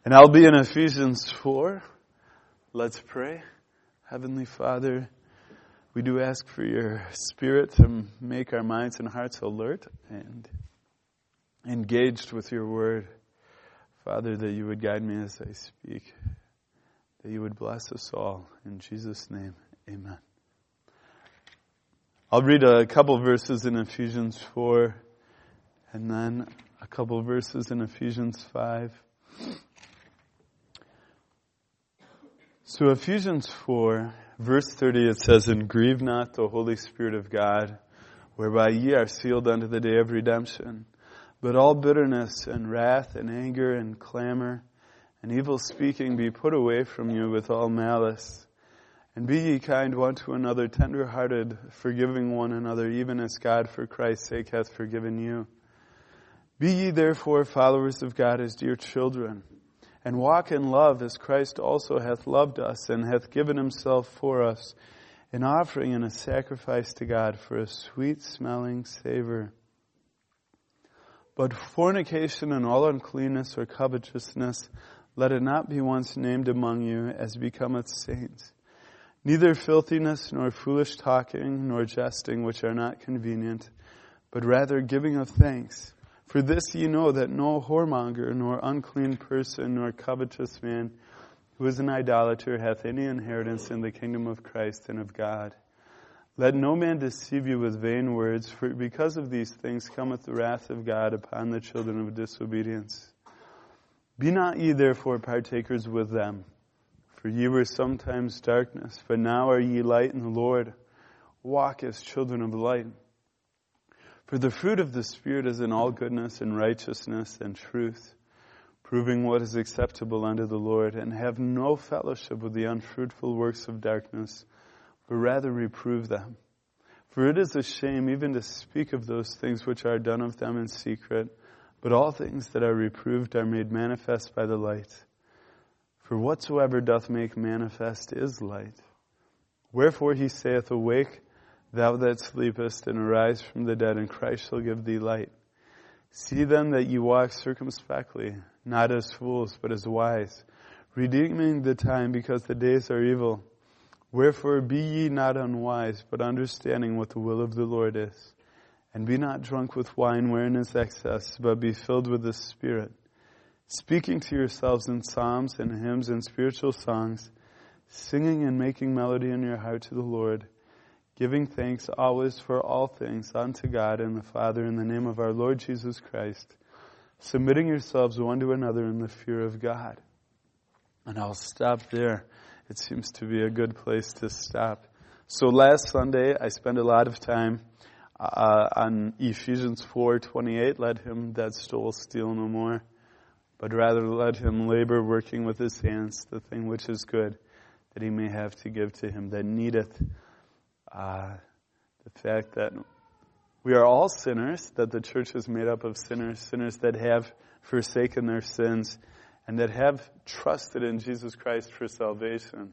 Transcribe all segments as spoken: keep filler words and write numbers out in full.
And I'll be in Ephesians four. Let's pray. Heavenly Father, we do ask for your Spirit to make our minds and hearts alert and engaged with your word. Father, that you would guide me as I speak, that you would bless us all. In Jesus' name, amen. I'll read a couple verses in Ephesians four and then a couple verses in Ephesians five. So Ephesians four, verse thirty, it says, "And grieve not the Holy Spirit of God, whereby ye are sealed unto the day of redemption. But all bitterness and wrath and anger and clamor and evil speaking be put away from you with all malice. And be ye kind one to another, tender-hearted, forgiving one another, even as God for Christ's sake hath forgiven you. Be ye therefore followers of God as dear children, and walk in love as Christ also hath loved us, and hath given himself for us, an offering and a sacrifice to God for a sweet-smelling savor. But fornication and all uncleanness or covetousness, let it not be once named among you, as becometh saints. Neither filthiness, nor foolish talking, nor jesting, which are not convenient, but rather giving of thanks. For this ye know, that no whoremonger, nor unclean person, nor covetous man, who is an idolater, hath any inheritance in the kingdom of Christ and of God. Let no man deceive you with vain words, for because of these things cometh the wrath of God upon the children of disobedience. Be not ye therefore partakers with them, for ye were sometimes darkness, but now are ye light in the Lord. Walk as children of light. For the fruit of the Spirit is in all goodness and righteousness and truth, proving what is acceptable unto the Lord, and have no fellowship with the unfruitful works of darkness, but rather reprove them. For it is a shame even to speak of those things which are done of them in secret, but all things that are reproved are made manifest by the light. For whatsoever doth make manifest is light. Wherefore he saith, Awake, thou that sleepest, and arise from the dead, and Christ shall give thee light. See then that ye walk circumspectly, not as fools, but as wise, redeeming the time, because the days are evil. Wherefore be ye not unwise, but understanding what the will of the Lord is. And be not drunk with wine wherein is excess, but be filled with the Spirit, speaking to yourselves in psalms and hymns and spiritual songs, singing and making melody in your heart to the Lord, giving thanks always for all things unto God and the Father in the name of our Lord Jesus Christ, submitting yourselves one to another in the fear of God." And I'll stop there. It seems to be a good place to stop. So last Sunday, I spent a lot of time uh, on Ephesians four twenty-eight. Let him that stole steal no more, but rather let him labor, working with his hands, the thing which is good, that he may have to give to him that needeth. Uh, the fact that we are all sinners, that the church is made up of sinners, sinners that have forsaken their sins and that have trusted in Jesus Christ for salvation.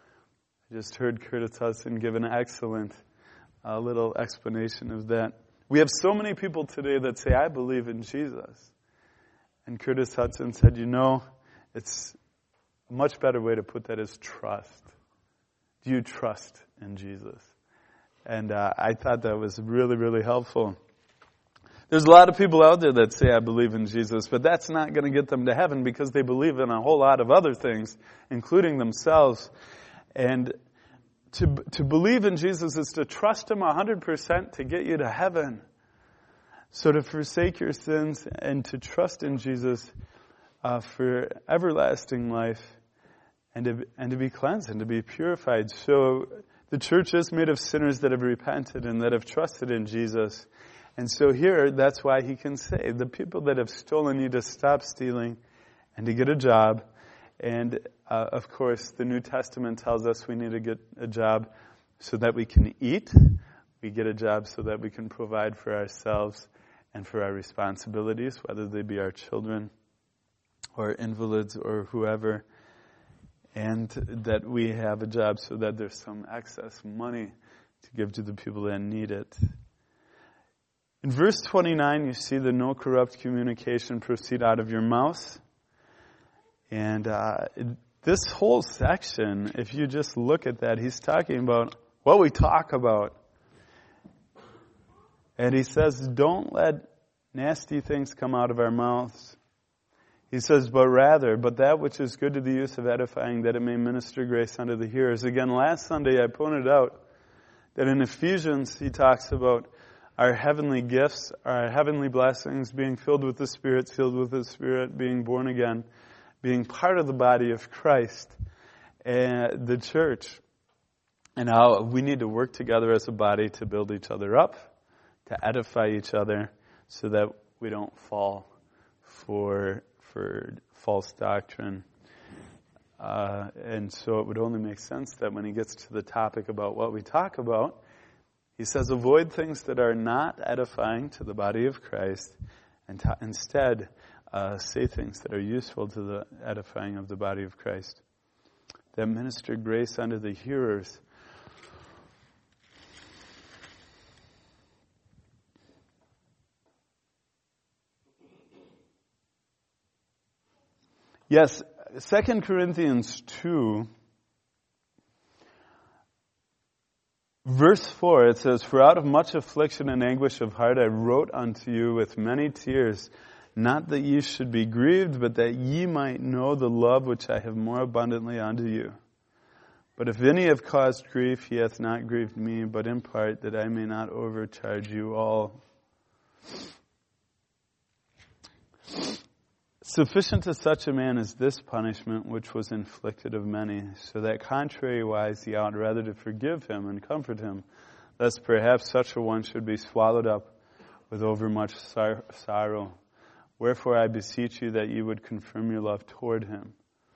I just heard Curtis Hudson give an excellent uh, little explanation of that. We have so many people today that say, I believe in Jesus. And Curtis Hudson said, you know, it's a much better way to put that is trust. Do you trust in Jesus? And uh, I thought that was really, really helpful. There's a lot of people out there that say, I believe in Jesus, but that's not going to get them to heaven because they believe in a whole lot of other things, including themselves. And to to believe in Jesus is to trust him one hundred percent to get you to heaven. So to forsake your sins and to trust in Jesus uh, for everlasting life and to, and to be cleansed and to be purified. So the church is made of sinners that have repented and that have trusted in Jesus. And so here, that's why he can say, the people that have stolen need to stop stealing and to get a job. And, uh, of course, the New Testament tells us we need to get a job so that we can eat. We get a job so that we can provide for ourselves and for our responsibilities, whether they be our children or invalids or whoever. And that we have a job so that there's some excess money to give to the people that need it. In verse twenty-nine, you see the no corrupt communication proceed out of your mouth. And uh, this whole section, if you just look at that, he's talking about what we talk about. And he says, don't let nasty things come out of our mouths. He says, but rather, but that which is good to the use of edifying, that it may minister grace unto the hearers. Again, last Sunday I pointed out that in Ephesians he talks about our heavenly gifts, our heavenly blessings, being filled with the Spirit, filled with the Spirit, being born again, being part of the body of Christ, and the church. And how we need to work together as a body to build each other up, to edify each other, so that we don't fall for for false doctrine. Uh, and so it would only make sense that when he gets to the topic about what we talk about, he says, avoid things that are not edifying to the body of Christ, and to, instead uh, say things that are useful to the edifying of the body of Christ, that minister grace unto the hearers. Yes, Second Corinthians two, verse four, it says, for out of much affliction and anguish of heart I wrote unto you with many tears, not that ye should be grieved, but that ye might know the love which I have more abundantly unto you. But if any have caused grief, he hath not grieved me, but in part that I may not overcharge you all. Sufficient to such a man is this punishment which was inflicted of many, so that contrariwise ye ought rather to forgive him and comfort him, lest perhaps such a one should be swallowed up with overmuch sor- sorrow. Wherefore I beseech you that ye would confirm your love toward him.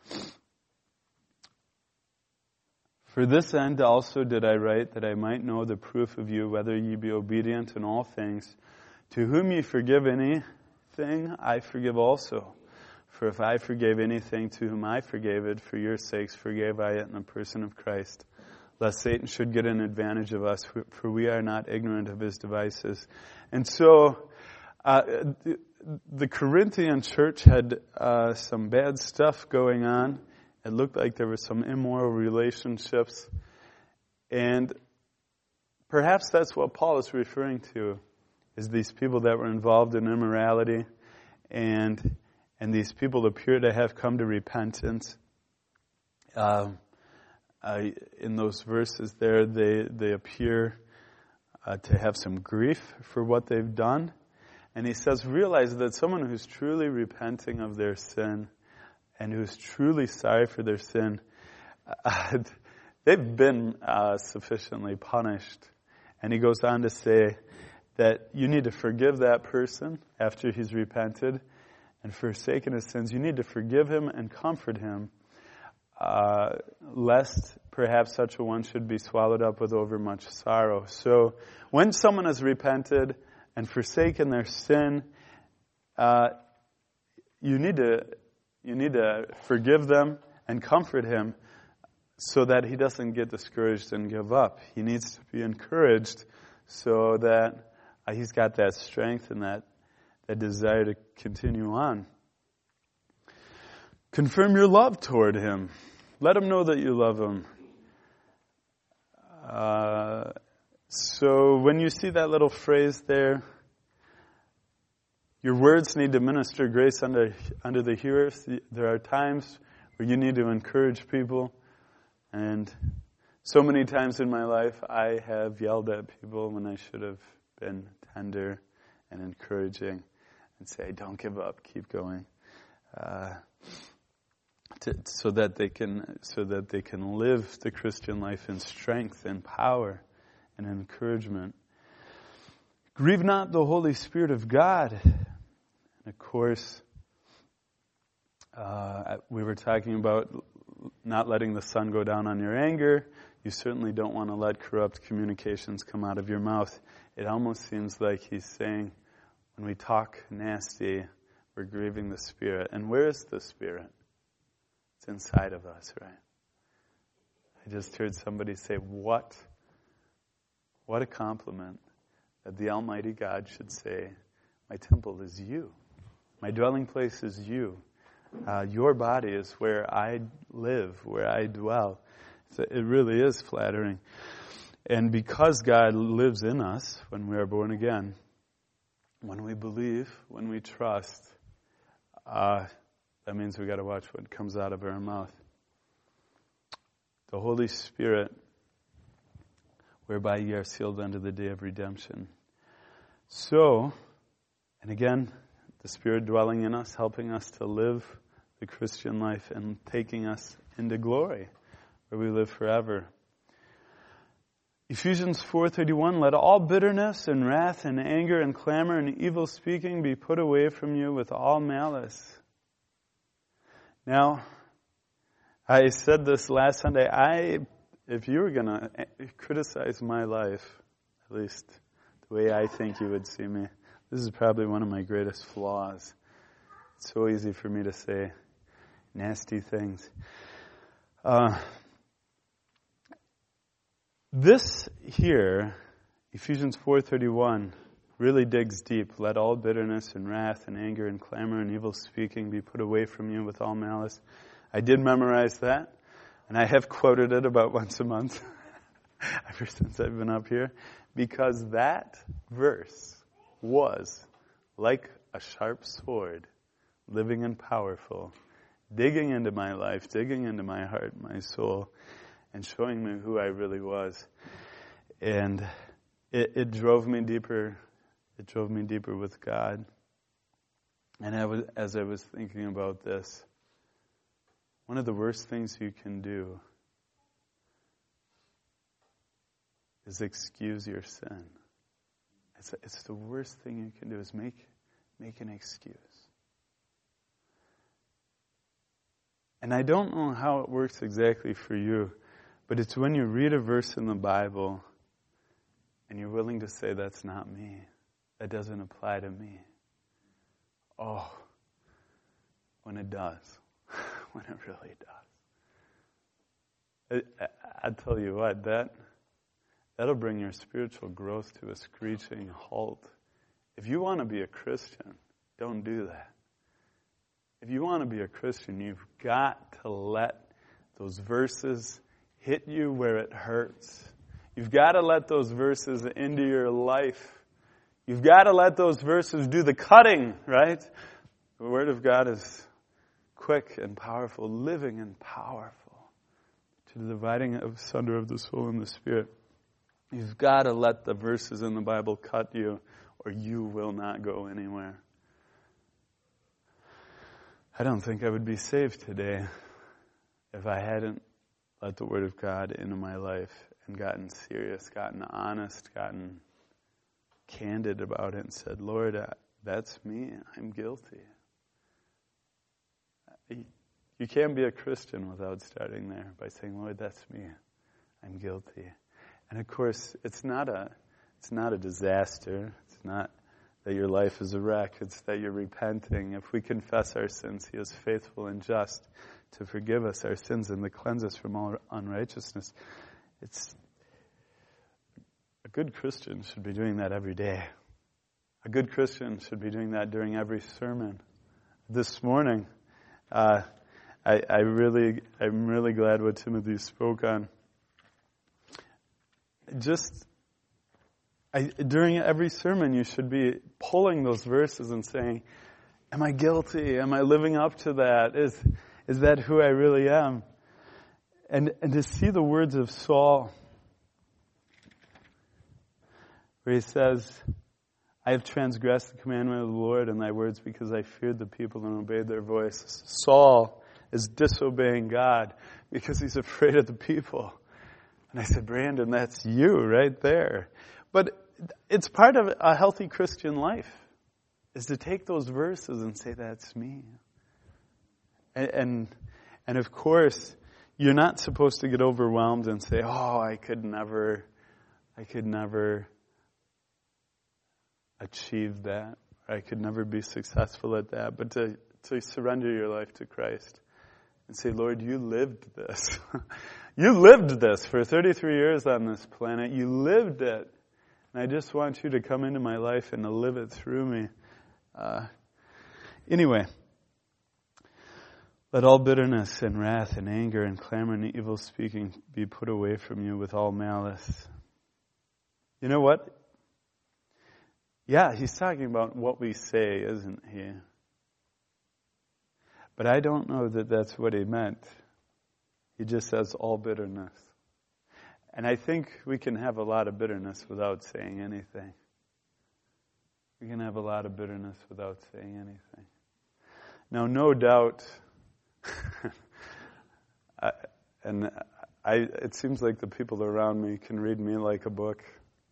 For this end also did I write, that I might know the proof of you, whether ye be obedient in all things. To whom ye forgive anything, I forgive also. For if I forgave anything to whom I forgave it, for your sakes forgave I it in the person of Christ, lest Satan should get an advantage of us, for we are not ignorant of his devices. And so, uh, the, the Corinthian church had uh, some bad stuff going on. It looked like there were some immoral relationships. And perhaps that's what Paul is referring to, is these people that were involved in immorality, and and these people appear to have come to repentance. Uh, uh, in those verses there, they, they appear uh, to have some grief for what they've done. And he says, realize that someone who's truly repenting of their sin and who's truly sorry for their sin, uh, they've been uh, sufficiently punished. And he goes on to say that you need to forgive that person after he's repented and forsaken his sins. You need to forgive him and comfort him, uh, lest perhaps such a one should be swallowed up with overmuch sorrow. So when someone has repented and forsaken their sin, uh, you need to you need to forgive them and comfort him, so that he doesn't get discouraged and give up. He needs to be encouraged so that uh, he's got that strength and that, that desire to continue on. Confirm your love toward him. Let him know that you love him. Uh, so when you see that little phrase there, your words need to minister grace unto, unto the hearers. There are times where you need to encourage people. And so many times in my life, I have yelled at people when I should have been tender and encouraging and say, don't give up, keep going, uh, to, so that they can so that they can live the Christian life in strength and power and encouragement. Grieve not the Holy Spirit of God. And of course, uh, we were talking about not letting the sun go down on your anger. You certainly don't want to let corrupt communications come out of your mouth. It almost seems like he's saying, when we talk nasty, we're grieving the Spirit. And where is the Spirit? It's inside of us, right? I just heard somebody say, what? What a compliment that the Almighty God should say, my temple is you. My dwelling place is you. Uh, your body is where I live, where I dwell. So it really is flattering. And because God lives in us when we are born again, when we believe, when we trust, uh, that means we got to watch what comes out of our mouth. The Holy Spirit, whereby ye are sealed unto the day of redemption. So, and again, the Spirit dwelling in us, helping us to live the Christian life and taking us into glory, where we live forever. Ephesians four thirty-one, let all bitterness and wrath and anger and clamor and evil speaking be put away from you with all malice. Now, I said this last Sunday, I, if you were going to criticize my life, at least the way I think you would see me, this is probably one of my greatest flaws. It's so easy for me to say nasty things. Uh, this here, Ephesians four thirty-one, really digs deep. Let all bitterness and wrath and anger and clamor and evil speaking be put away from you with all malice. I did memorize that, and I have quoted it about once a month ever since I've been up here, because that verse was like a sharp sword, living and powerful, digging into my life, digging into my heart, my soul, and showing me who I really was. And it, it drove me deeper. It drove me deeper with God. And I was, as I was thinking about this, one of the worst things you can do is excuse your sin. It's, it's the worst thing you can do is make, make an excuse. And I don't know how it works exactly for you, but it's when you read a verse in the Bible and you're willing to say, that's not me. That doesn't apply to me. Oh, when it does. When it really does. I, I, I tell you what, that, that'll bring your spiritual growth to a screeching halt. If you want to be a Christian, don't do that. If you want to be a Christian, you've got to let those verses hit you where it hurts. You've got to let those verses into your life. You've got to let those verses do the cutting, right? The Word of God is quick and powerful, living and powerful, to the dividing of asunder of the soul and the spirit. You've got to let the verses in the Bible cut you, or you will not go anywhere. I don't think I would be saved today if I hadn't let the Word of God into my life and gotten serious, gotten honest, gotten candid about it and said, Lord, uh, that's me. I'm guilty. You can't be a Christian without starting there by saying, Lord, that's me. I'm guilty. And of course, it's not a, it's not a disaster. It's not that your life is a wreck. It's that you're repenting. If we confess our sins, He is faithful and just to forgive us our sins and to cleanse us from all unrighteousness. It's a good Christian should be doing that every day. A good Christian should be doing that during every sermon. This morning, uh, I, I really, I'm really glad what Timothy spoke on. Just I, during every sermon, you should be pulling those verses and saying, "Am I guilty? Am I living up to that? Is is that who I really am?" And and to see the words of Saul, where he says, I have transgressed the commandment of the Lord and thy words because I feared the people and obeyed their voice. Saul is disobeying God because he's afraid of the people. And I said, Brandon, that's you right there. But it's part of a healthy Christian life, is to take those verses and say, that's me. And, and, and of course, you're not supposed to get overwhelmed and say, oh, I could never, I could never achieve that. I could never be successful at that. But to, to surrender your life to Christ and say, Lord, you lived this. You lived this for thirty-three years on this planet. You lived it. And I just want you to come into my life and to live it through me. Uh, anyway, Let all bitterness and wrath and anger and clamor and evil speaking be put away from you with all malice. You know what? Yeah, he's talking about what we say, isn't he? But I don't know that that's what he meant. He just says all bitterness. And I think we can have a lot of bitterness without saying anything. We can have a lot of bitterness without saying anything. Now, no doubt, I, and I, it seems like the people around me can read me like a book.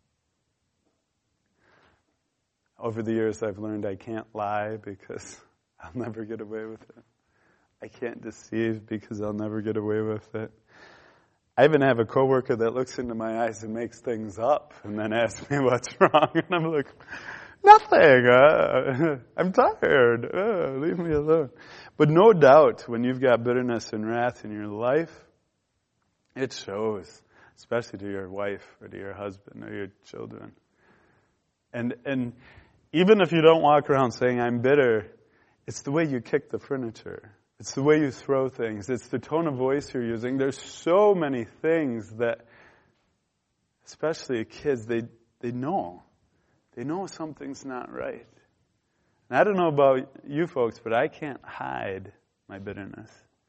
Over the years, I've learned I can't lie because I'll never get away with it. I can't deceive because I'll never get away with it. I even have a coworker that looks into my eyes and makes things up and then asks me what's wrong. And I'm like, nothing. Uh, I'm tired. Uh, leave me alone. But no doubt, when you've got bitterness and wrath in your life, it shows, especially to your wife or to your husband or your children. And and even if you don't walk around saying, I'm bitter, it's the way you kick the furniture. It's the way you throw things. It's the tone of voice you're using. There's so many things that, especially kids, they they know. They know something's not right. And I don't know about you folks, but I can't hide my bitterness.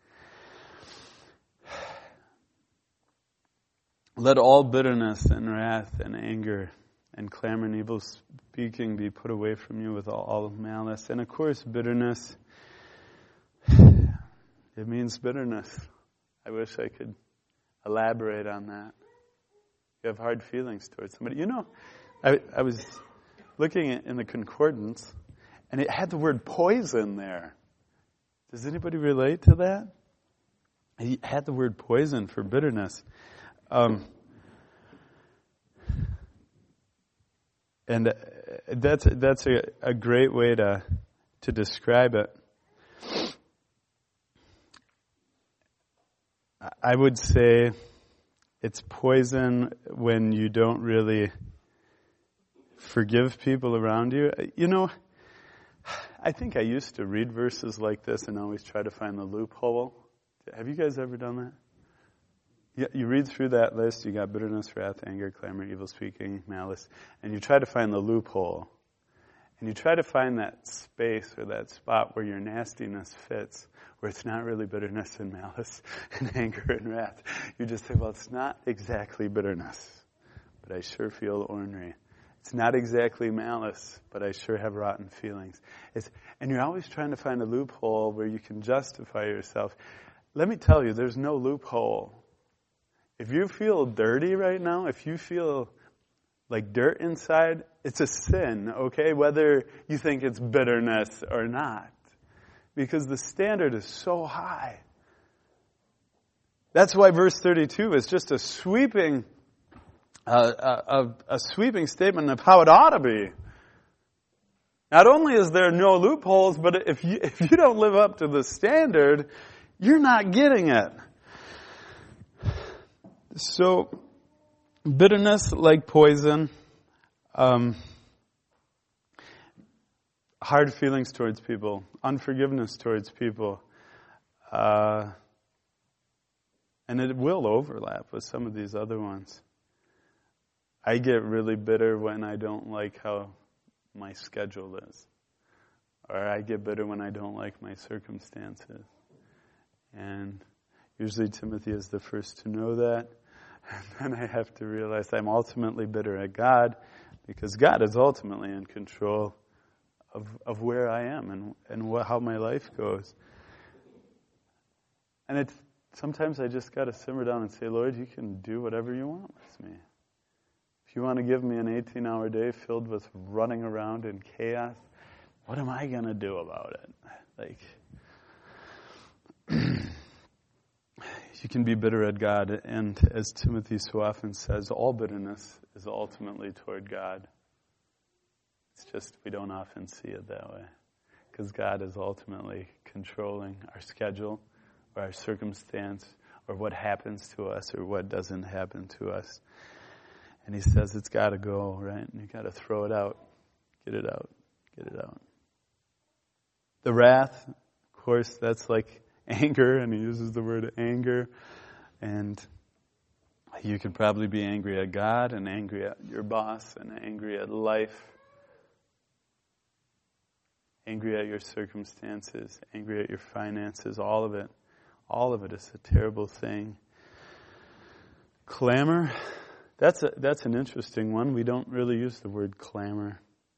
Let all bitterness and wrath and anger and clamor and evil speaking be put away from you with all, all malice. And of course, bitterness, it means bitterness. I wish I could elaborate on that. You have hard feelings towards somebody. You know, I, I was looking at, in the concordance, and it had the word poison there. Does anybody relate to that? It had the word poison for bitterness. Um, and that's that's a, a great way to to describe it. I would say it's poison when you don't really forgive people around you. You know, I think I used to read verses like this and always try to find the loophole. Have you guys ever done that? You, you read through that list, you got bitterness, wrath, anger, clamor, evil speaking, malice, and you try to find the loophole. And you try to find that space or that spot where your nastiness fits, where it's not really bitterness and malice and anger and wrath. You just say, well, it's not exactly bitterness, but I sure feel ornery. It's not exactly malice, but I sure have rotten feelings. It's, and you're always trying to find a loophole where you can justify yourself. Let me tell you, there's no loophole. If you feel dirty right now, if you feel like dirt inside, it's a sin, okay? Whether you think it's bitterness or not. Because the standard is so high. That's why verse thirty-two is just a sweeping, uh, a, a sweeping statement of how it ought to be. Not only is there no loopholes, but if you, if you don't live up to the standard, you're not getting it. So, bitterness like poison, um, hard feelings towards people, unforgiveness towards people, uh, and it will overlap with some of these other ones. I get really bitter when I don't like how my schedule is, or I get bitter when I don't like my circumstances. And usually Timothy is the first to know that. And then I have to realize I'm ultimately bitter at God because God is ultimately in control of of where I am and, and what, how my life goes. And it's sometimes I just got to simmer down and say, Lord, you can do whatever you want with me. If you want to give me an eighteen-hour day filled with running around in chaos, what am I going to do about it? Like, you can be bitter at God, and as Timothy so often says, all bitterness is ultimately toward God. It's just we don't often see it that way, because God is ultimately controlling our schedule, or our circumstance, or what happens to us, or what doesn't happen to us. And he says it's got to go, right? And you got to throw it out, get it out, get it out. The wrath, of course, that's like anger, and he uses the word anger. And you could probably be angry at God and angry at your boss and angry at life, angry at your circumstances, angry at your finances, all of it. All of it is a terrible thing. Clamor, that's a, that's an interesting one. We don't really use the word clamor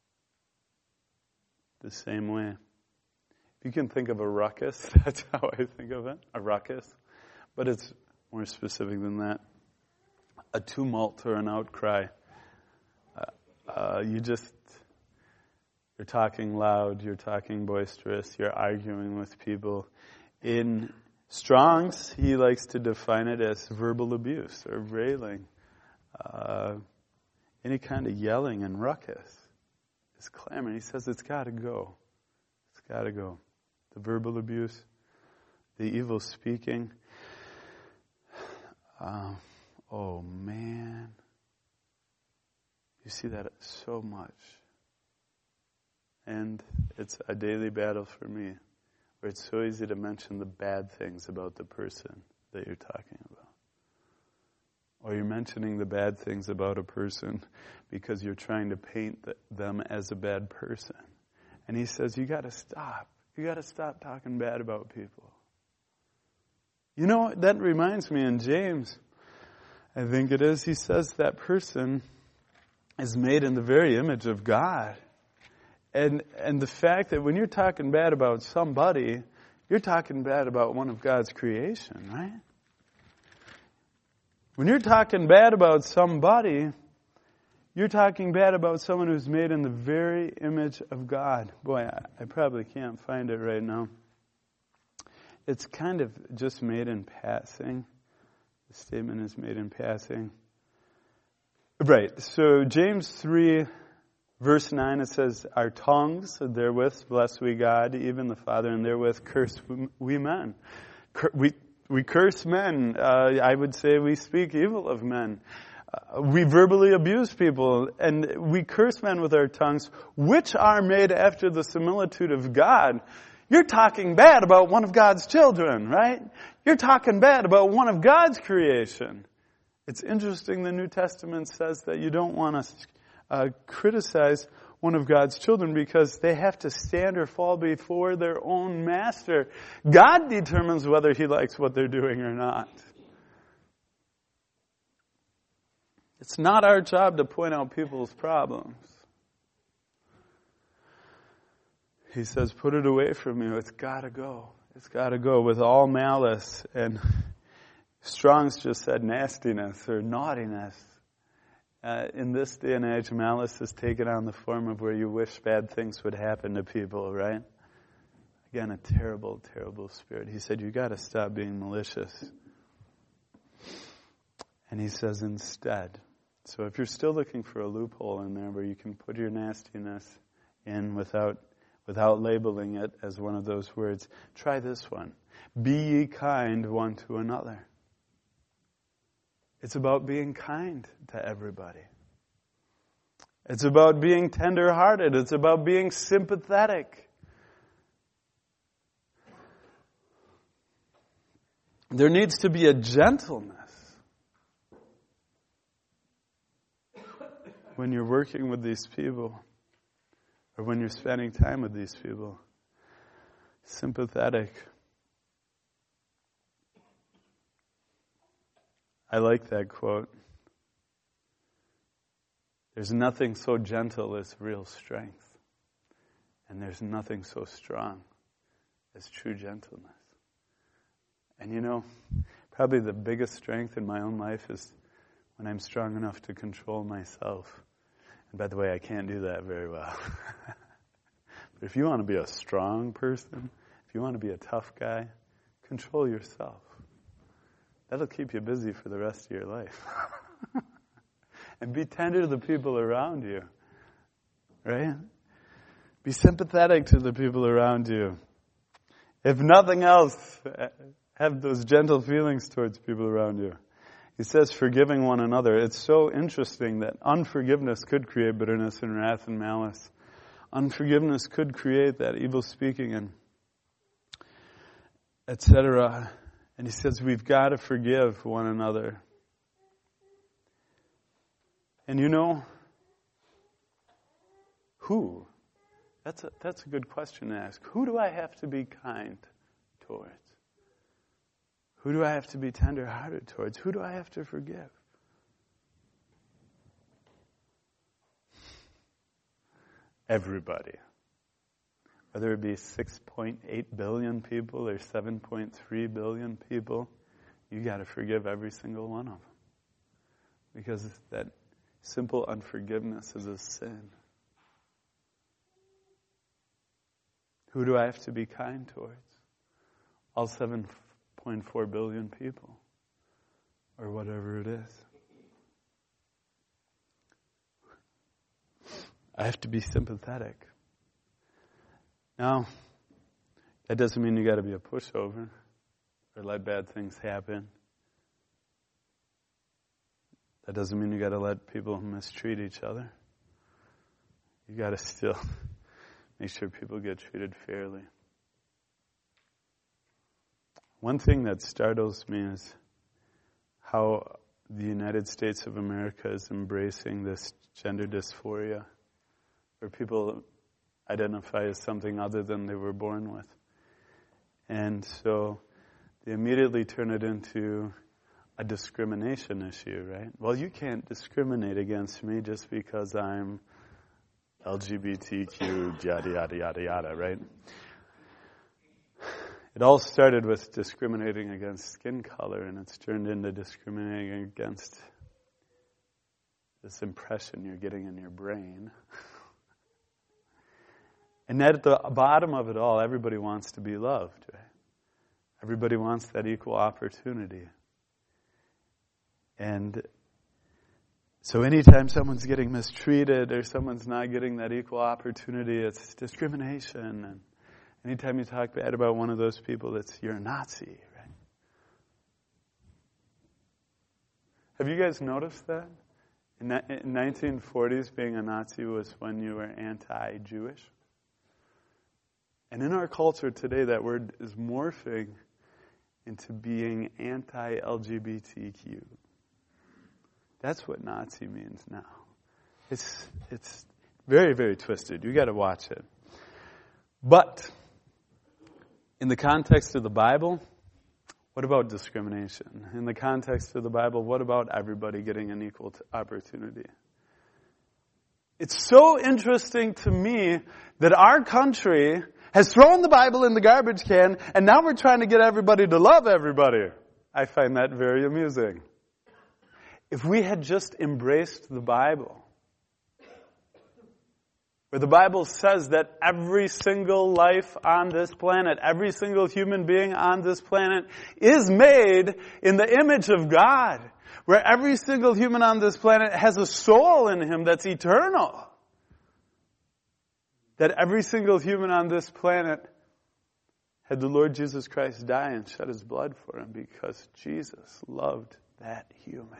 the same way. You can think of a ruckus. That's how I think of it, a ruckus. But it's more specific than that. A tumult or an outcry. Uh, uh, you just, you're talking loud, you're talking boisterous, you're arguing with people. In Strong's, he likes to define it as verbal abuse or railing. Uh, any kind of yelling and ruckus is clamor. He says it's got to go. It's got to go. The verbal abuse, the evil speaking. Uh, oh man. You see that so much. And it's a daily battle for me, where it's so easy to mention the bad things about the person that you're talking about. Or you're mentioning the bad things about a person because you're trying to paint the, them as a bad person. And he says, you got to stop. You got to stop talking bad about people. You know, that reminds me in James, I think it is, he says that person is made in the very image of God. And and the fact that when you're talking bad about somebody, you're talking bad about one of God's creation, right? When you're talking bad about somebody, you're talking bad about someone who's made in the very image of God. Boy, I, I probably can't find it right now. It's kind of just made in passing. The statement is made in passing. Right, so James three, verse nine, it says, our tongues, therewith bless we God, even the Father, and therewith curse we men. We we curse men. Uh, I would say we speak evil of men. Uh, we verbally abuse people, and we curse men with our tongues, which are made after the similitude of God. You're talking bad about one of God's children, right? You're talking bad about one of God's creation. It's interesting the New Testament says that you don't want to uh, criticize one of God's children because they have to stand or fall before their own master. God determines whether he likes what they're doing or not. It's not our job to point out people's problems. He says, put it away from you. It's got to go. It's got to go with all malice. And Strong's just said nastiness or naughtiness. Uh, in this day and age, malice has taken on the form of where you wish bad things would happen to people, right? Again, a terrible, terrible spirit. He said, you got to stop being malicious. And he says, instead. So if you're still looking for a loophole in there where you can put your nastiness in without without labeling it as one of those words, try this one. Be ye kind one to another. It's about being kind to everybody. It's about being tender-hearted. It's about being sympathetic. There needs to be a gentleness when you're working with these people or when you're spending time with these people. Sympathetic. I like that quote. There's nothing so gentle as real strength. And there's nothing so strong as true gentleness. And you know, probably the biggest strength in my own life is when I'm strong enough to control myself. And by the way, I can't do that very well. But if you want to be a strong person, if you want to be a tough guy, control yourself. That'll keep you busy for the rest of your life. And be tender to the people around you. Right? Be sympathetic to the people around you. If nothing else, have those gentle feelings towards people around you. He says forgiving one another. It's so interesting that unforgiveness could create bitterness and wrath and malice. Unforgiveness could create that evil speaking. And et cetera. And he says we've got to forgive one another. And you know, who? That's a, that's a good question to ask. Who do I have to be kind towards? Who do I have to be tender-hearted towards? Who do I have to forgive? Everybody. Whether it be six point eight billion people or seven point three billion people, you got to forgive every single one of them. Because that simple unforgiveness is a sin. Who do I have to be kind towards? All seven point four billion people, or whatever it is. I have to be sympathetic. Now, that doesn't mean you got to be a pushover or let bad things happen. That doesn't mean you got to let people mistreat each other. You got to still make sure people get treated fairly. One thing that startles me is how the United States of America is embracing this gender dysphoria, where people identify as something other than they were born with. And so they immediately turn it into a discrimination issue, right? Well, you can't discriminate against me just because I'm L G B T Q, yada, yada, yada, yada, right? It all started with discriminating against skin color, and it's turned into discriminating against this impression you're getting in your brain. And at the bottom of it all, everybody wants to be loved, right? Everybody wants that equal opportunity. And so anytime someone's getting mistreated or someone's not getting that equal opportunity, it's discrimination. And anytime you talk bad about one of those people, it's you're a Nazi, right? Have you guys noticed that? In the nineteen forties, being a Nazi was when you were anti-Jewish. And in our culture today, that word is morphing into being anti-L G B T Q. That's what Nazi means now. It's it's very, very twisted. You got to watch it. But in the context of the Bible, what about discrimination? In the context of the Bible, what about everybody getting an equal opportunity? It's so interesting to me that our country has thrown the Bible in the garbage can, and now we're trying to get everybody to love everybody. I find that very amusing. If we had just embraced the Bible, where the Bible says that every single life on this planet, every single human being on this planet is made in the image of God, where every single human on this planet has a soul in him that's eternal, that every single human on this planet had the Lord Jesus Christ die and shed his blood for him because Jesus loved that human.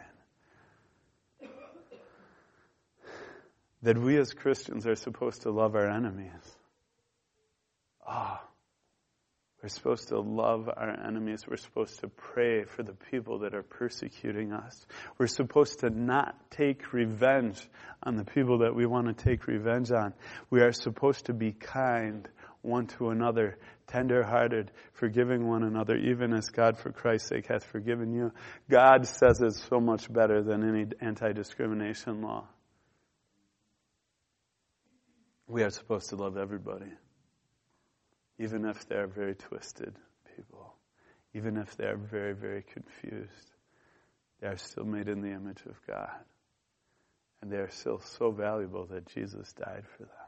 That we as Christians are supposed to love our enemies. Ah, oh, we're supposed to love our enemies. We're supposed to pray for the people that are persecuting us. We're supposed to not take revenge on the people that we want to take revenge on. We are supposed to be kind one to another, tender-hearted, forgiving one another, even as God for Christ's sake hath forgiven you. God says it's so much better than any anti-discrimination law. We are supposed to love everybody, even if they're very twisted people, even if they're very, very confused. They are still made in the image of God, and they are still so valuable that Jesus died for them.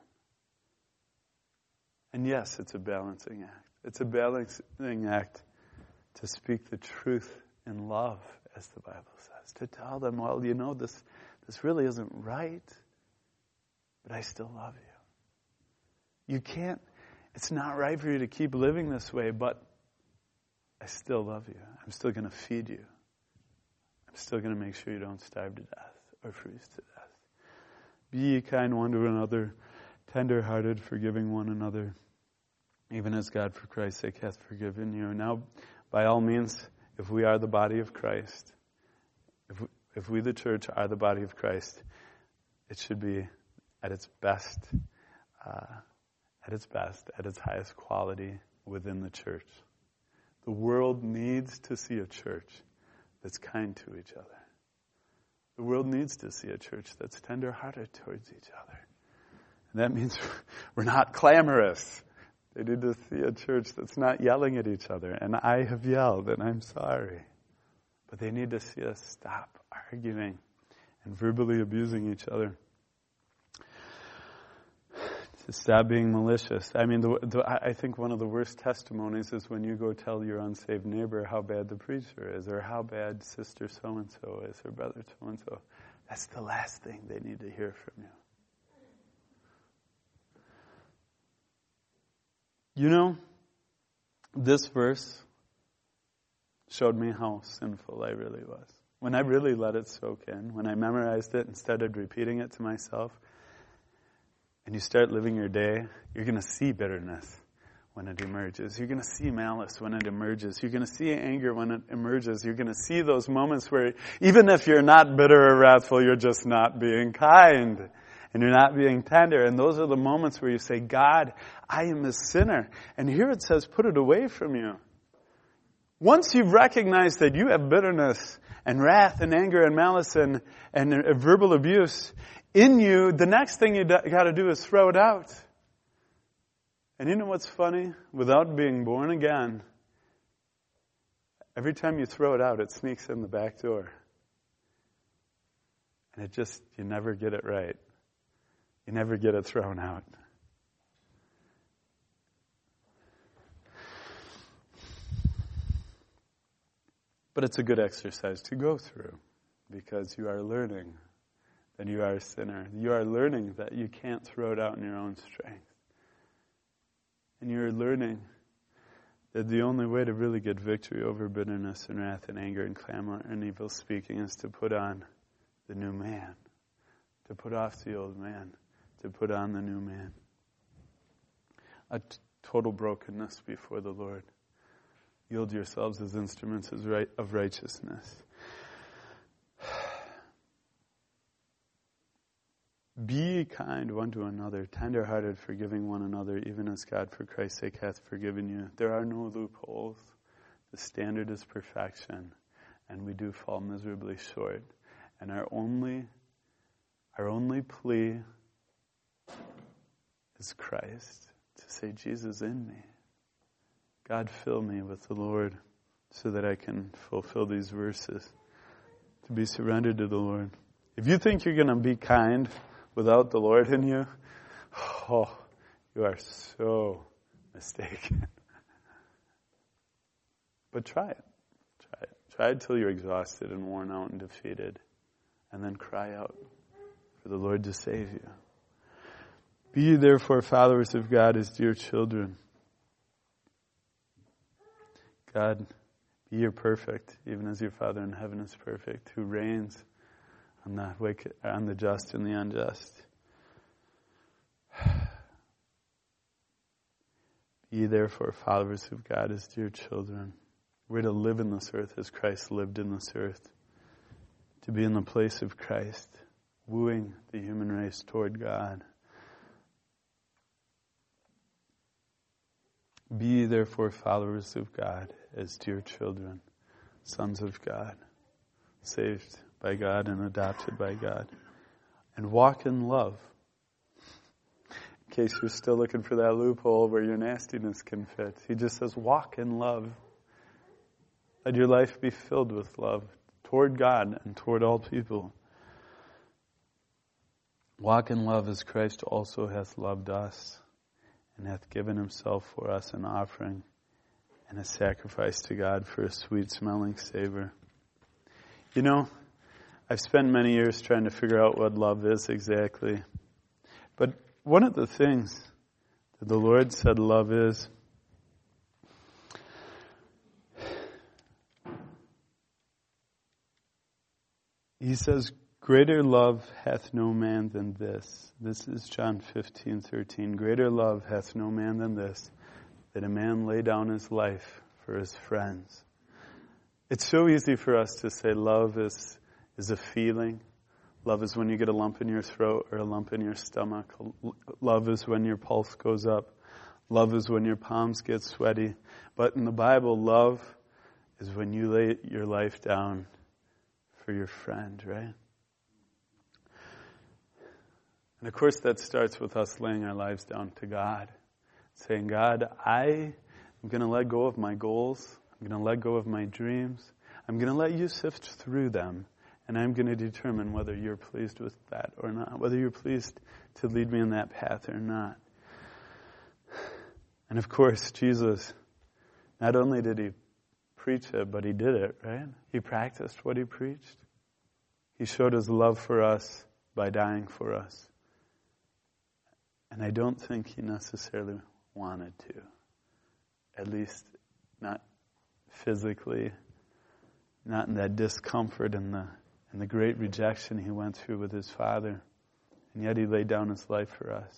And yes, it's a balancing act. It's a balancing act to speak the truth in love, as the Bible says, to tell them, well, you know, this, this really isn't right, but I still love you. You can't, it's not right for you to keep living this way, but I still love you. I'm still going to feed you. I'm still going to make sure you don't starve to death or freeze to death. Be ye kind one to another, tender-hearted, forgiving one another, even as God for Christ's sake hath forgiven you. Now, by all means, if we are the body of Christ, if we, if we the church are the body of Christ, it should be at its best, uh, at its best, at its highest quality within the church. The world needs to see a church that's kind to each other. The world needs to see a church that's tender-hearted towards each other. And that means we're not clamorous. They need to see a church that's not yelling at each other. And I have yelled, and I'm sorry. But they need to see us stop arguing and verbally abusing each other. To stop being malicious. I mean, the, the, I think one of the worst testimonies is when you go tell your unsaved neighbor how bad the preacher is, or how bad sister so-and-so is, or brother so-and-so. That's the last thing they need to hear from you. You know, this verse showed me how sinful I really was. When I really let it soak in, when I memorized it and started repeating it to myself, and you start living your day, you're going to see bitterness when it emerges. You're going to see malice when it emerges. You're going to see anger when it emerges. You're going to see those moments where even if you're not bitter or wrathful, you're just not being kind. And you're not being tender. And those are the moments where you say, God, I am a sinner. And here it says, put it away from you. Once you've recognized that you have bitterness and wrath and anger and malice and, and verbal abuse in you, the next thing you got to do is throw it out. And you know what's funny? Without being born again, every time you throw it out, it sneaks in the back door. And it just, you never get it right. You never get it thrown out. But it's a good exercise to go through because you are learning that you are a sinner. You are learning that you can't throw it out in your own strength. And you're learning that the only way to really get victory over bitterness and wrath and anger and clamor and evil speaking is to put on the new man, to put off the old man, to put on the new man. A t- total brokenness before the Lord. Yield yourselves as instruments of righteousness. Be kind one to another, tender-hearted, forgiving one another, even as God for Christ's sake hath forgiven you. There are no loopholes. The standard is perfection, and we do fall miserably short. And our only, our only plea is Christ, to say, Jesus in me. God, fill me with the Lord so that I can fulfill these verses, to be surrendered to the Lord. If you think you're going to be kind without the Lord in you, oh, you are so mistaken. But try it. Try it. Try it till you're exhausted and worn out and defeated. And then cry out for the Lord to save you. Be ye therefore followers of God as dear children. God, be ye perfect, even as your Father in heaven is perfect, who reigns on the wicked, on the just and the unjust. Be ye therefore followers of God as dear children. We're to live in this earth as Christ lived in this earth. To be in the place of Christ, wooing the human race toward God. Be ye therefore followers of God as dear children, sons of God, saved by God and adopted by God, and walk in love. In case you're still looking for that loophole where your nastiness can fit, he just says, walk in love. Let your life be filled with love toward God and toward all people. Walk in love as Christ also hath loved us, and hath given himself for us an offering and a sacrifice to God for a sweet-smelling savor. You know, I've spent many years trying to figure out what love is exactly. But one of the things that the Lord said love is, he says, greater love hath no man than this. This is John fifteen thirteen. Greater love hath no man than this, that a man lay down his life for his friends. It's so easy for us to say love is, is a feeling. Love is when you get a lump in your throat or a lump in your stomach. Love is when your pulse goes up. Love is when your palms get sweaty. But in the Bible, love is when you lay your life down for your friend, right? And of course that starts with us laying our lives down to God. Saying, God, I am going to let go of my goals. I'm going to let go of my dreams. I'm going to let you sift through them. And I'm going to determine whether you're pleased with that or not. Whether you're pleased to lead me in that path or not. And of course, Jesus, not only did he preach it, but he did it, right? He practiced what he preached. He showed his love for us by dying for us. And I don't think he necessarily wanted to. At least not physically. Not in that discomfort and the, and the great rejection he went through with his Father. And yet he laid down his life for us.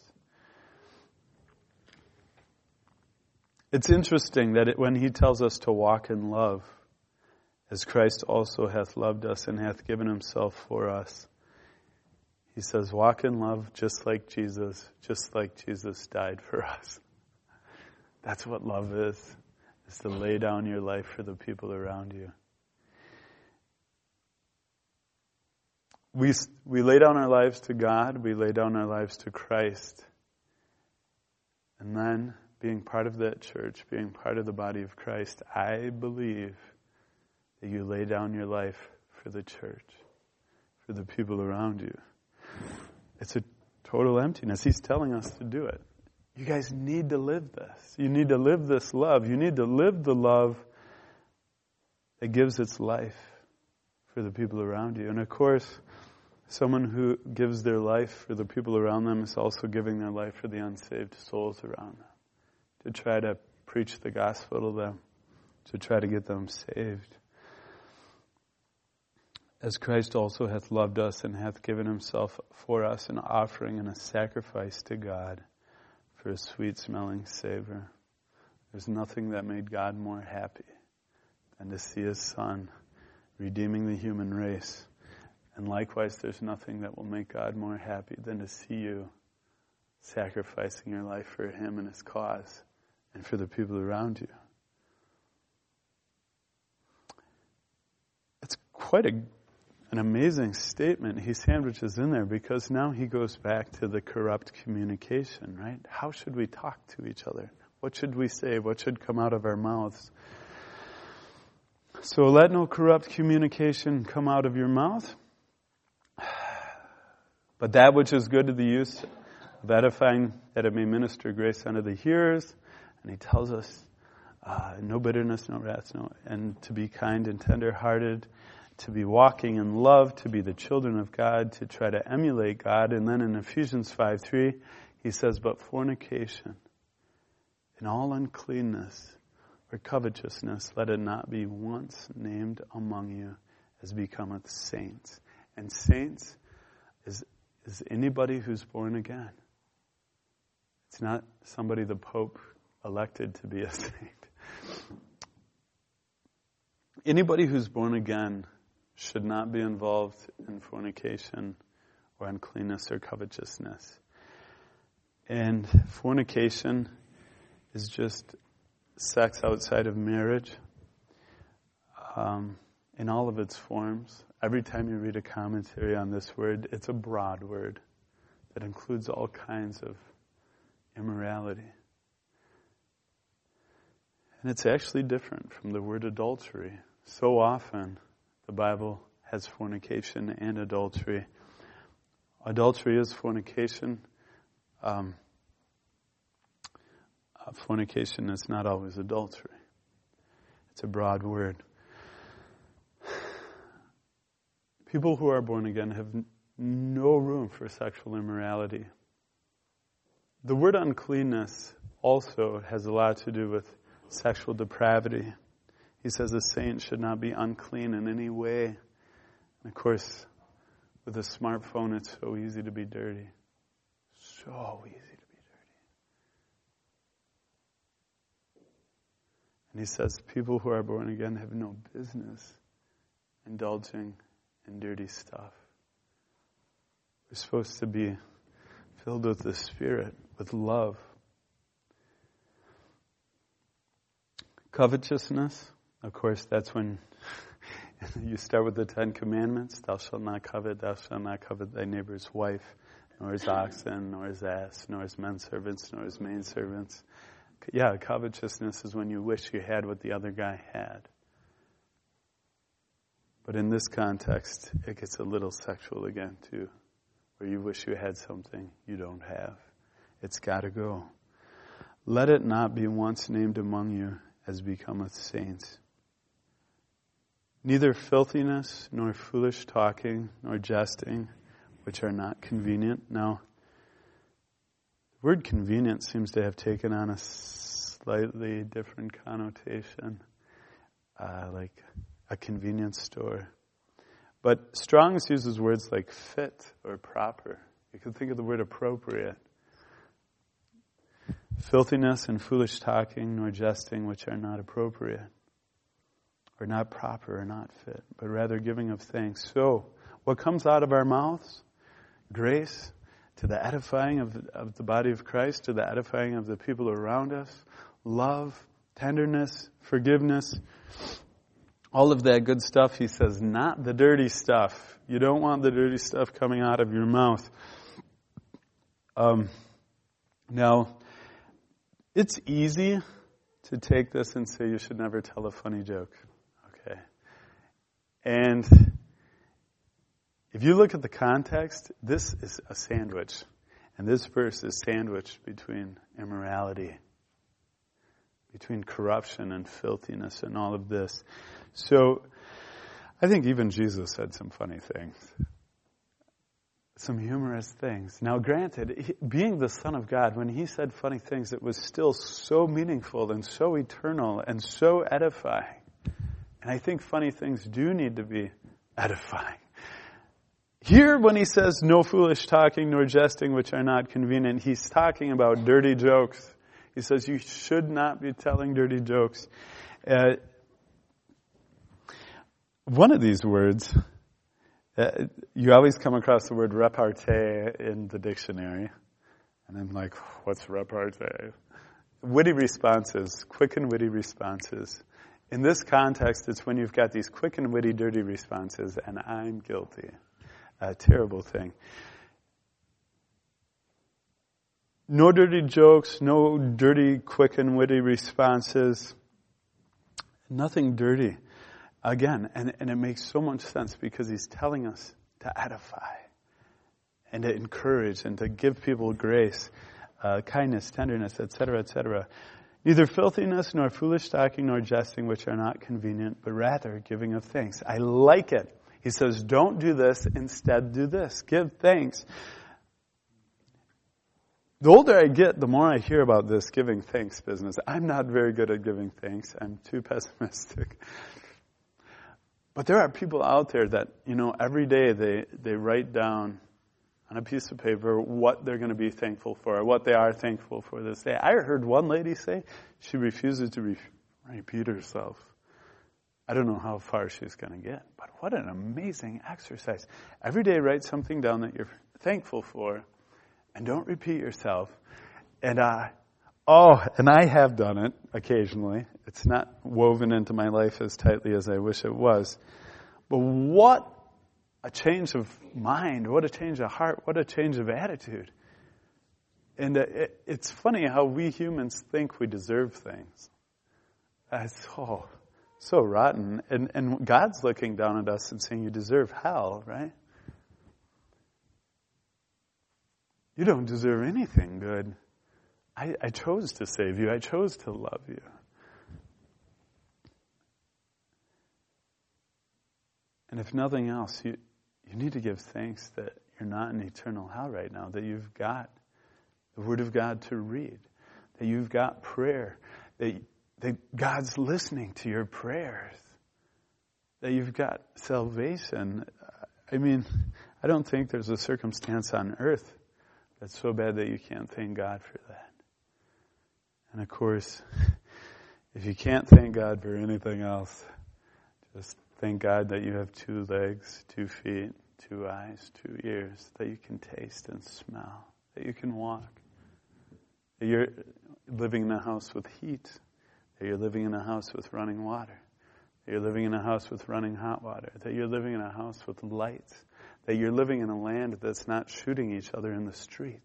It's interesting that it, when he tells us to walk in love, as Christ also hath loved us and hath given himself for us, he says, walk in love just like Jesus, just like Jesus died for us. That's what love is, is to lay down your life for the people around you. We, we lay down our lives to God, we lay down our lives to Christ. And then, being part of that church, being part of the body of Christ, I believe that you lay down your life for the church, for the people around you. It's a total emptiness. He's telling us to do it. You guys need to live this. You need to live this love. You need to live the love that gives its life for the people around you. And of course, someone who gives their life for the people around them is also giving their life for the unsaved souls around them. To try to preach the gospel to them. To try to get them saved. As Christ also hath loved us and hath given himself for us an offering and a sacrifice to God for a sweet-smelling savor. There's nothing that made God more happy than to see his Son redeeming the human race. And likewise, there's nothing that will make God more happy than to see you sacrificing your life for him and his cause and for the people around you. It's quite a An amazing statement he sandwiches in there, because now he goes back to the corrupt communication, right? How should we talk to each other? What should we say? What should come out of our mouths? So let no corrupt communication come out of your mouth, but that which is good to the use of edifying, that it may minister grace unto the hearers. And he tells us, uh, no bitterness, no wrath, no, and to be kind and tender-hearted, to be walking in love, to be the children of God, to try to emulate God. And then in Ephesians five three, he says, but fornication and all uncleanness or covetousness, let it not be once named among you as becometh saints. And saints is, is anybody who's born again. It's not somebody the Pope elected to be a saint. Anybody who's born again should not be involved in fornication or uncleanness or covetousness. And fornication is just sex outside of marriage, um, in all of its forms. Every time you read a commentary on this word, it's a broad word that includes all kinds of immorality. And it's actually different from the word adultery. So often, the Bible has fornication and adultery. Adultery is fornication. Um, uh, fornication is not always adultery. It's a broad word. People who are born again have n- no room for sexual immorality. The word uncleanness also has a lot to do with sexual depravity. He says a saint should not be unclean in any way. And of course, with a smartphone, it's so easy to be dirty. So easy to be dirty. And he says people who are born again have no business indulging in dirty stuff. We're supposed to be filled with the Spirit, with love. Covetousness, of course, that's when you start with the Ten Commandments. Thou shalt not covet, thou shalt not covet thy neighbor's wife, nor his oxen, nor his ass, nor his men servants, nor his maid servants. Yeah, covetousness is when you wish you had what the other guy had. But in this context, it gets a little sexual again, too, where you wish you had something you don't have. It's got to go. Let it not be once named among you as becometh saints. Neither filthiness, nor foolish talking, nor jesting, which are not convenient. Now, the word convenient seems to have taken on a slightly different connotation, uh, like a convenience store. But Strong's uses words like fit or proper. You can think of the word appropriate. Filthiness and foolish talking, nor jesting, which are not appropriate, or not proper, or not fit, but rather giving of thanks. So, what comes out of our mouths? Grace to the edifying of, of the body of Christ, to the edifying of the people around us. Love, tenderness, forgiveness, all of that good stuff. He says, not the dirty stuff. You don't want the dirty stuff coming out of your mouth. Um, now, it's easy to take this and say you should never tell a funny joke. Okay. And if you look at the context, this is a sandwich. And this verse is sandwiched between immorality, between corruption and filthiness and all of this. So I think even Jesus said some funny things. Some humorous things. Now granted, he, being the Son of God, when he said funny things, it was still so meaningful and so eternal and so edifying. And I think funny things do need to be edifying. Here when he says no foolish talking nor jesting which are not convenient, he's talking about dirty jokes. He says you should not be telling dirty jokes. Uh, one of these words, Uh, you always come across the word repartee in the dictionary. And I'm like, what's repartee? Witty responses, quick and witty responses. In this context, it's when you've got these quick and witty, dirty responses, and I'm guilty. A terrible thing. No dirty jokes, no dirty, quick and witty responses. Nothing dirty. Again, and, and it makes so much sense because he's telling us to edify and to encourage and to give people grace, uh, kindness, tenderness, et cetera, et cetera. Neither filthiness nor foolish talking nor jesting, which are not convenient, but rather giving of thanks. I like it. He says, don't do this, instead do this. Give thanks. The older I get, the more I hear about this giving thanks business. I'm not very good at giving thanks. I'm too pessimistic. But there are people out there that, you know, every day they, they write down on a piece of paper what they're going to be thankful for, or what they are thankful for this day. I heard one lady say she refuses to re- repeat herself. I don't know how far she's going to get, but what an amazing exercise. Every day write something down that you're thankful for, and don't repeat yourself. And uh, oh, and I have done it occasionally. It's not woven into my life as tightly as I wish it was. But what a change of mind, what a change of heart, what a change of attitude. And it, it's funny how we humans think we deserve things. It's so, so rotten. And, and God's looking down at us and saying, you deserve hell, right? You don't deserve anything good. I, I chose to save you. I chose to love you. And if nothing else, you, you need to give thanks that you're not in eternal hell right now, that you've got the Word of God to read, that you've got prayer, that, that God's listening to your prayers, that you've got salvation. I mean, I don't think there's a circumstance on earth that's so bad that you can't thank God for that. And of course, If you can't thank God for anything else, just thank God that you have two legs, two feet, two eyes, two ears, that you can taste and smell, that you can walk, that you're living in a house with heat, that you're living in a house with running water, that you're living in a house with running hot water, that you're living in a house with lights, that you're living in a land that's not shooting each other in the streets,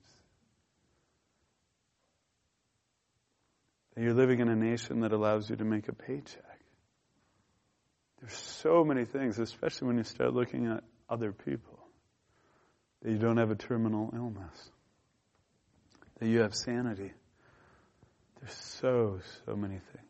that you're living in a nation that allows you to make a paycheck. There's so many things, especially when you start looking at other people, that you don't have a terminal illness, that you have sanity. There's so, so many things.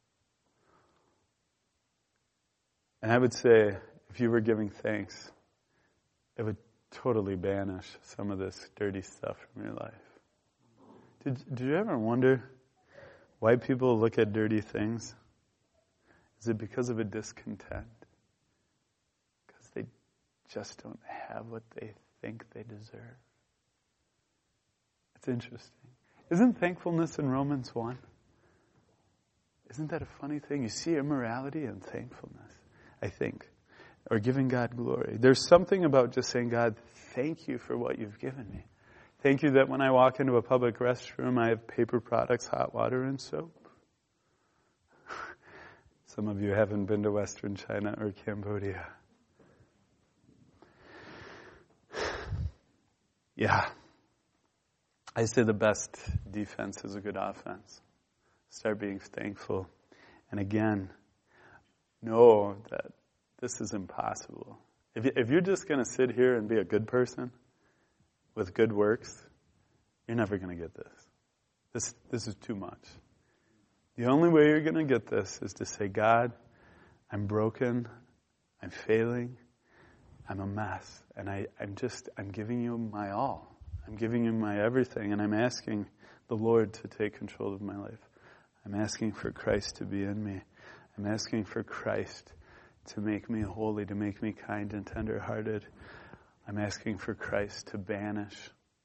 And I would say, if you were giving thanks, it would totally banish some of this dirty stuff from your life. Did, did you ever wonder why people look at dirty things? Is it because of a discontent? Because they just don't have what they think they deserve? It's interesting. Isn't thankfulness in Romans one? Isn't that a funny thing? You see immorality and thankfulness, I think, or giving God glory. There's something about just saying, God, thank you for what you've given me. Thank you that when I walk into a public restroom, I have paper products, hot water, and soap. Some of you haven't been to Western China or Cambodia. Yeah. I say the best defense is a good offense. Start being thankful. And again, know that this is impossible. If, you, if you're just going to sit here and be a good person with good works, you're never going to get this. This, this is too much. The only way you're going to get this is to say, God, I'm broken, I'm failing, I'm a mess, and I, I'm just, I'm giving you my all. I'm giving you my everything, and I'm asking the Lord to take control of my life. I'm asking for Christ to be in me. I'm asking for Christ to make me holy, to make me kind and tender-hearted. I'm asking for Christ to banish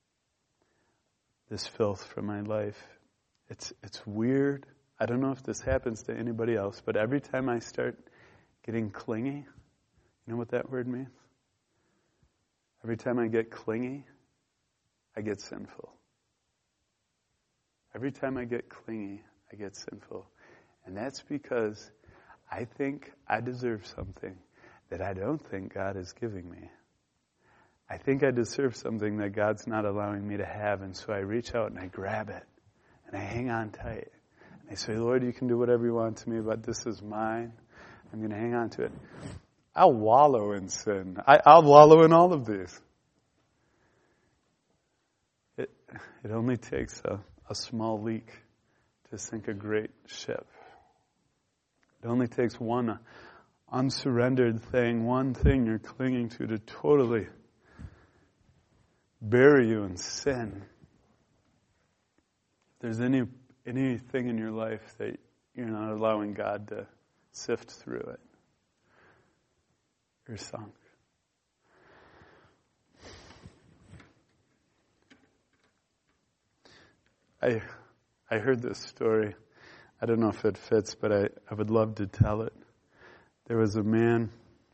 this filth from my life. It's it's weird. I don't know if this happens to anybody else, but every time I start getting clingy, you know what that word means? Every time I get clingy, I get sinful. Every time I get clingy, I get sinful. And that's because I think I deserve something that I don't think God is giving me. I think I deserve something that God's not allowing me to have, and so I reach out and I grab it, and I hang on tight. And I say, Lord, you can do whatever you want to me, but this is mine. I'm going to hang on to it. I'll wallow in sin. I, I'll wallow in all of these. It, it only takes a, a small leak to sink a great ship. It only takes one unsurrendered thing, one thing you're clinging to, to totally bury you in sin. If there's any anything in your life that you're not allowing God to sift through it, you're sunk. I I heard this story. I don't know if it fits, but I, I would love to tell it. There was a man,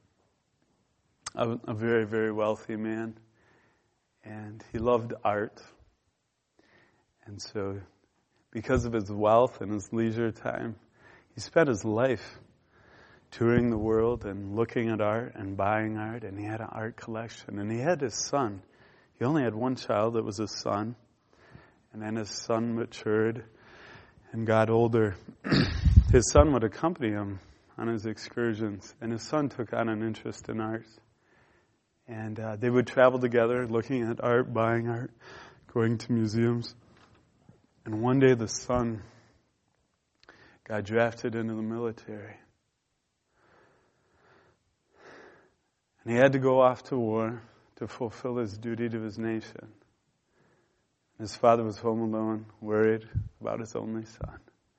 a, a very, very wealthy man, and he loved art. And so, because of his wealth and his leisure time, he spent his life touring the world and looking at art and buying art, and he had an art collection. And he had his son. He only had one child that was his son. And then his son matured and got older. His son would accompany him on his excursions, and his son took on an interest in art. And uh, they would travel together, looking at art, buying art, going to museums. And one day the son got drafted into the military. And he had to go off to war to fulfill his duty to his nation. His father was home alone, worried about his only son.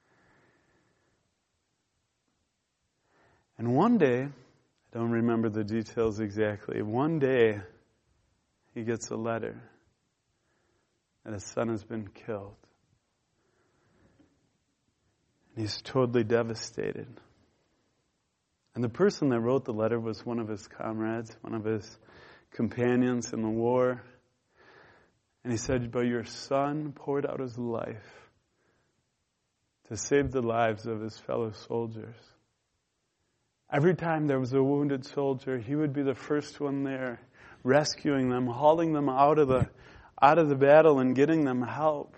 And one day, I don't remember the details exactly, one day he gets a letter that his son has been killed. And he's totally devastated. And the person that wrote the letter was one of his comrades, one of his companions in the war. And he said, but your son poured out his life to save the lives of his fellow soldiers. Every time there was a wounded soldier, he would be the first one there, rescuing them, hauling them out of the out of the battle and getting them help.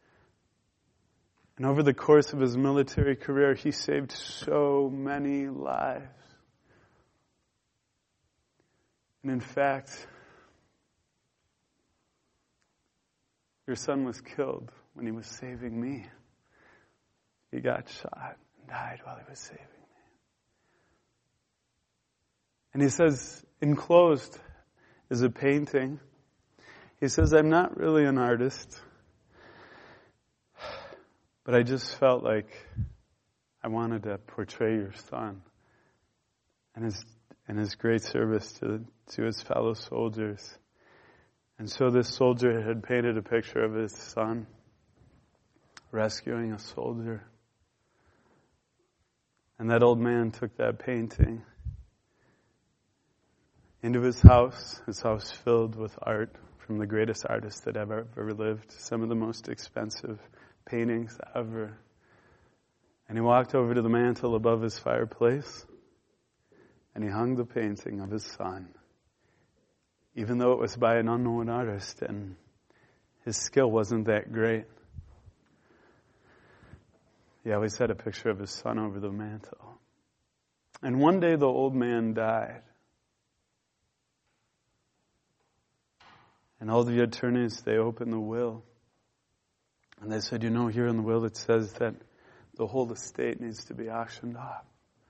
And over the course of his military career, he saved so many lives. And in fact, your son was killed when he was saving me. He got shot and died while he was saving me. And he says, enclosed is a painting. He says, I'm not really an artist, but I just felt like I wanted to portray your son and his and his great service to, to his fellow soldiers. And so this soldier had painted a picture of his son rescuing a soldier. And that old man took that painting into his house, his house filled with art from the greatest artists that ever, ever lived, some of the most expensive paintings ever. And he walked over to the mantle above his fireplace, and he hung the painting of his son, even though it was by an unknown artist, and his skill wasn't that great. He always had a picture of his son over the mantle. And one day the old man died. And all the attorneys, they opened the will. And they said, you know, here in the will it says that the whole estate needs to be auctioned off.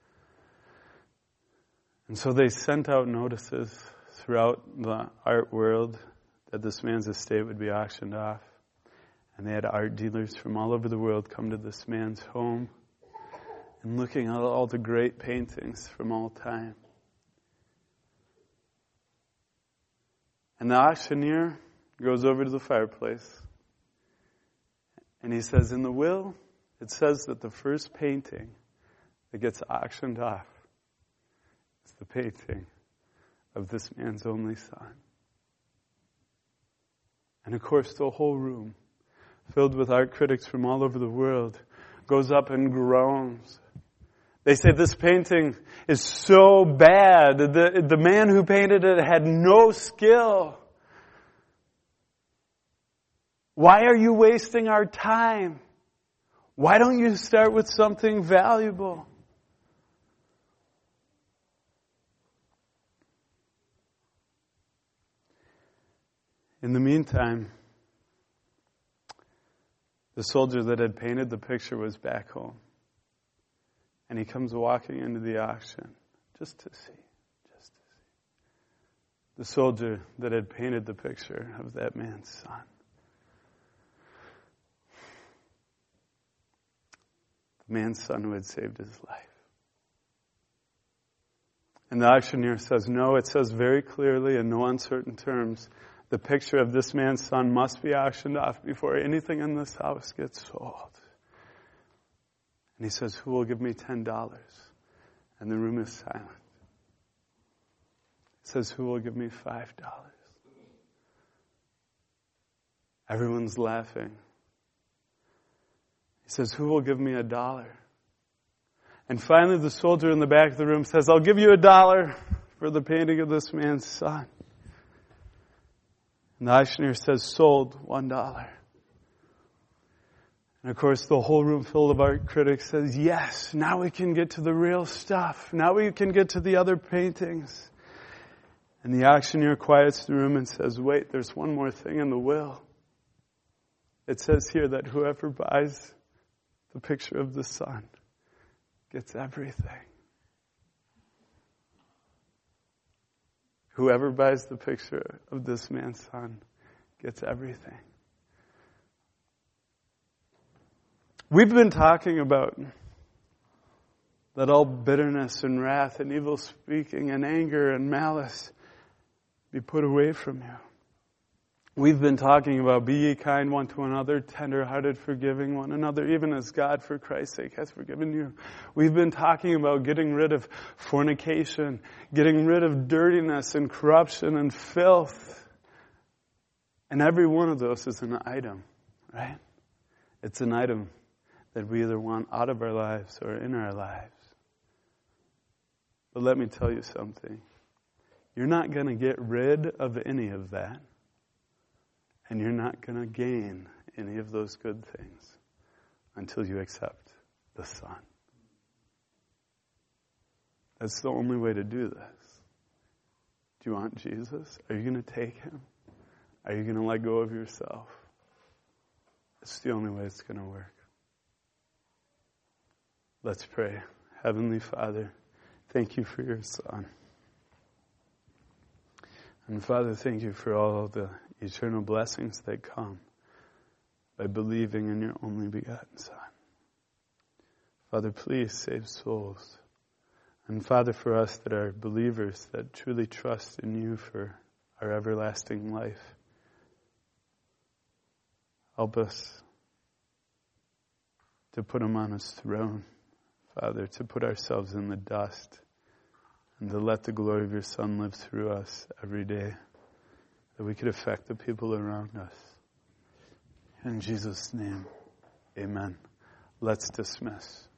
And so they sent out notices throughout the art world that this man's estate would be auctioned off. And they had art dealers from all over the world come to this man's home and looking at all the great paintings from all time. And the auctioneer goes over to the fireplace and he says, in the will, it says that the first painting that gets auctioned off is the painting of this man's only son. And of course, the whole room, filled with art critics from all over the world, goes up and groans. They say this painting is so bad. The, the man who painted it had no skill. Why are you wasting our time? Why don't you start with something valuable? In the meantime, the soldier that had painted the picture was back home. And he comes walking into the auction just to see, just to see. The soldier that had painted the picture of that man's son. The man's son who had saved his life. And the auctioneer says, no, it says very clearly in no uncertain terms, the picture of this man's son must be auctioned off before anything in this house gets sold. And he says, who will give me ten dollars? And the room is silent. He says, who will give me five dollars? Everyone's laughing. He says, who will give me a dollar? And finally the soldier in the back of the room says, I'll give you a dollar for the painting of this man's son. And the auctioneer says, sold, one dollar. And of course, the whole room full of art critics says, yes, now we can get to the real stuff. Now we can get to the other paintings. And the auctioneer quiets the room and says, wait, there's one more thing in the will. It says here that whoever buys the picture of the son gets everything. Whoever buys the picture of this man's son gets everything. We've been talking about that all bitterness and wrath and evil speaking and anger and malice be put away from you. We've been talking about be ye kind one to another, tender-hearted, forgiving one another, even as God, for Christ's sake, has forgiven you. We've been talking about getting rid of fornication, getting rid of dirtiness and corruption and filth. And every one of those is an item, right? It's an item that we either want out of our lives or in our lives. But let me tell you something. You're not going to get rid of any of that. And you're not going to gain any of those good things until you accept the Son. That's the only way to do this. Do you want Jesus? Are you going to take him? Are you going to let go of yourself? It's the only way it's going to work. Let's pray. Heavenly Father, thank you for your Son. And Father, thank you for all of the eternal blessings that come by believing in your only begotten Son. Father, please save souls. And Father, for us that are believers, that truly trust in you for our everlasting life, help us to put him on his throne, Father, to put ourselves in the dust and to let the glory of your Son live through us every day, that we could affect the people around us. In Jesus' name, amen. Let's dismiss.